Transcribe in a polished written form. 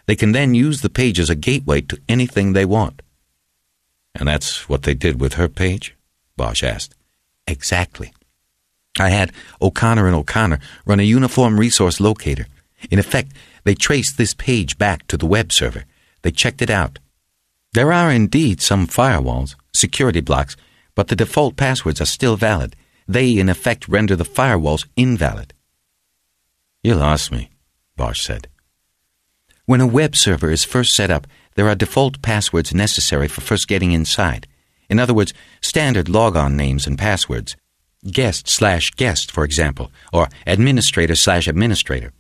They can then use the page as a gateway to anything they want." "And that's what they did with her page?" Bosch asked. "Exactly. I had O'Connor & O'Connor run a uniform resource locator. In effect, they traced this page back to the web server. They checked it out. There are indeed some firewalls, security blocks, but the default passwords are still valid. They, in effect, render the firewalls invalid." "You lost me," Bosch said. "When a web server is first set up, there are default passwords necessary for first getting inside. In other words, standard logon names and passwords. Guest/guest, for example, or administrator/administrator.